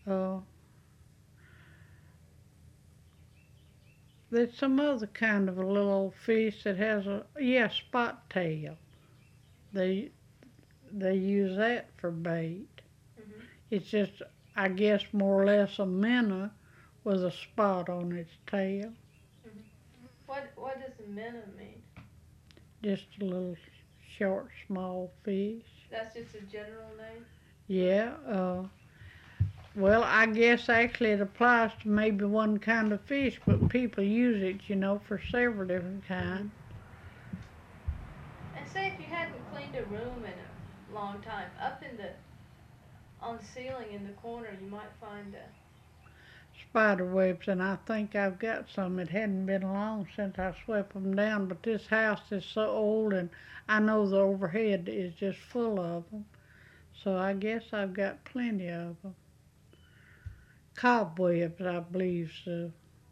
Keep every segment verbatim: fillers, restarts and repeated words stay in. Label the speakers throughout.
Speaker 1: Uh, there's some other kind of a little old fish that has a, yeah, spot tail. They they use that for bait.
Speaker 2: Mhm.
Speaker 1: It's just, I guess, more or less a minnow with a spot on its tail.
Speaker 2: Mhm. What What does a minnow mean?
Speaker 1: Just a little short, small fish.
Speaker 2: That's just a general name.
Speaker 1: Yeah, uh, well, I guess actually it applies to maybe one kind of fish, but people use it, you know, for several different
Speaker 2: Mhm.
Speaker 1: kinds.
Speaker 2: And say if you hadn't cleaned a room in a long time, up in the on the ceiling in the corner, you might find a.
Speaker 1: Spider webs, and I think I've got some. It hadn't been long since I swept them down, but this house is so old, and I know the overhead is just full of them. So I guess I've got plenty of them. Cobwebs, I believe, is the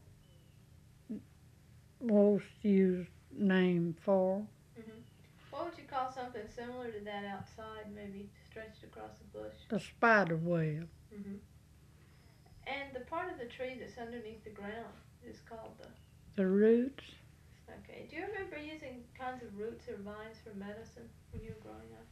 Speaker 1: most used name for
Speaker 2: Mhm. What would you call something similar to that outside, maybe stretched across a bush?
Speaker 1: a spider web.
Speaker 2: Mhm. And the part of the tree that's underneath the ground is called the.
Speaker 1: The roots.
Speaker 2: Okay. Do you remember using kinds of roots or vines for medicine when you were growing up?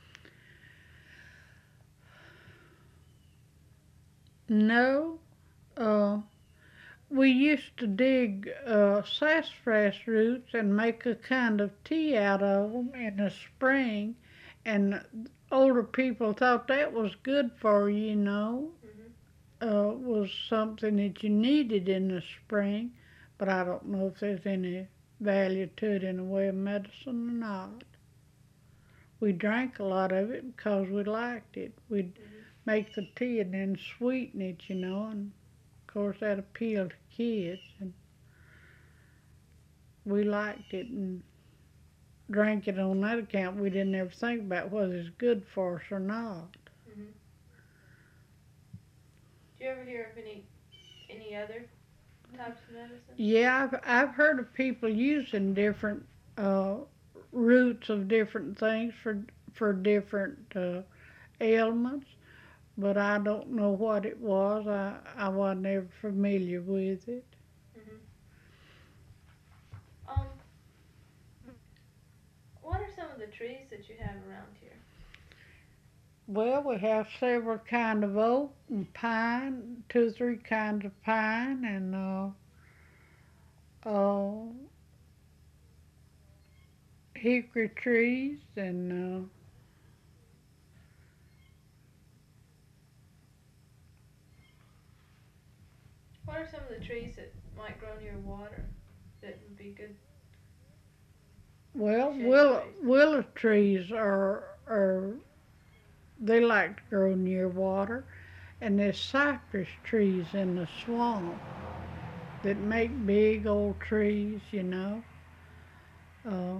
Speaker 1: No, uh, we used to dig uh, sassafras roots and make a kind of tea out of them in the spring, and older people thought that was good for you, you know.
Speaker 2: Mhm.
Speaker 1: Uh, was something that you needed in the spring, but I don't know if there's any value to it in the way of medicine or not. We drank a lot of it because we liked it. We'd
Speaker 2: Mhm.
Speaker 1: make the tea and then sweeten it, you know, and of course that appealed to kids, and we liked it and drank it on that account. We didn't ever think about whether it's good for us or not.
Speaker 2: Mhm. Do you ever hear of any any other types of medicine?
Speaker 1: Yeah, I've, I've heard of people using different uh, roots of different things for for different uh, ailments, but I don't know what it was. I, I wasn't ever familiar with it.
Speaker 2: Mhm. Um. What are some of the trees that you have around here?
Speaker 1: Well, we have several kind of oak and pine, two or three kinds of pine, and uh, uh, hickory trees, and uh,
Speaker 2: What are some of the trees that might grow near water that would be good
Speaker 1: well,
Speaker 2: shade
Speaker 1: willow
Speaker 2: trees?
Speaker 1: willow trees are are they like to grow near water, and there's cypress trees in the swamp that make big old trees, you know. Uh,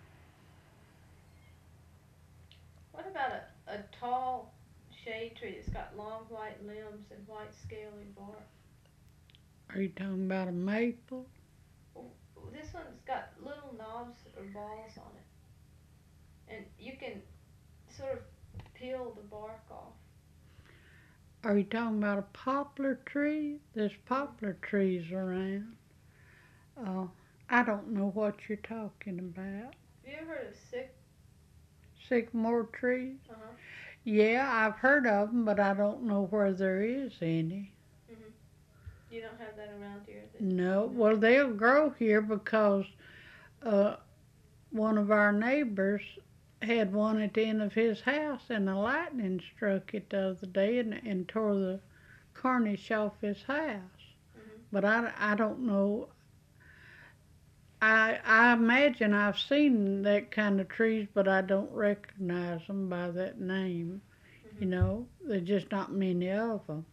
Speaker 2: What about a, a tall shade tree that's got long white limbs and white scaly bark?
Speaker 1: are you talking about a maple?
Speaker 2: Oh, this one's got little knobs or balls on it, and you can sort of peel the bark off.
Speaker 1: Are you talking about a poplar tree? There's
Speaker 2: Mhm.
Speaker 1: poplar trees around. Uh, I don't know what you're talking about.
Speaker 2: Have you ever heard of sick?
Speaker 1: Sycamore trees?
Speaker 2: Uh huh.
Speaker 1: Yeah, I've heard of them, but I don't know where there is any.
Speaker 2: Mhm. You don't have that around here that
Speaker 1: No,
Speaker 2: you know
Speaker 1: well,
Speaker 2: of.
Speaker 1: they'll grow here because uh, one of our neighbors had one at the end of his house, and the lightning struck it the other day and, and tore the cornice off his house.
Speaker 2: Mhm.
Speaker 1: But I, I don't know. I, I imagine I've seen that kind of trees, but I don't recognize them by that name. You
Speaker 2: Mhm.
Speaker 1: know, there's just not many of them.